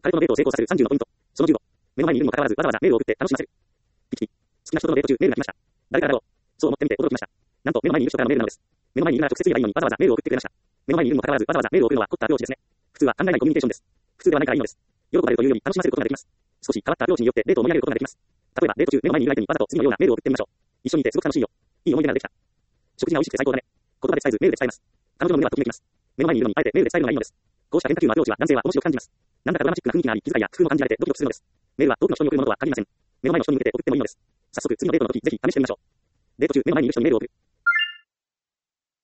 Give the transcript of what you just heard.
彼とのデートを成功させる30のポイント。その15。目の前にいるにもかかわらずわざわざメールを送って楽しませる。ピキピ。好きな人とのデート中メールが来ました。誰からだろう。そう思ってみて驚きました。なんと目の前にいる人からのメールなのです。目の前にいるなら直接言えばいいのにわざわざメールを送ってくれました。目の前にいるにもかかわらずわざわざメールを送るのは凝ったアプローチですね。普通は考えないコミュニケーションです。普通ではないからいいのです。喜ばれるというより楽しませることができます。少し変わったアプローチによってデートを盛り上げることができます。例えばデート中目の前にいる相手にわざと次のようなメールを送ってみましょう。一緒にいてすごく楽しいよ。いい思い出ができた。食事が美味しくて最高だね。言葉で伝えずメールで伝えます。彼女の胸はときめきます。目の前にいるのにあえてメールで伝えるのがいいのです。こうした変化球のアプローチは男性は面白く感じます。なんだかドラマチックな雰囲気があり、気遣いや工夫も感じられてドキドキするのです。メールは遠くの人に送るものとは限りません。目の前の人に向けて送ってもいいのです。早速次のデートの時ぜひ試してみましょう。デート中目の前にいる人にメールを送る。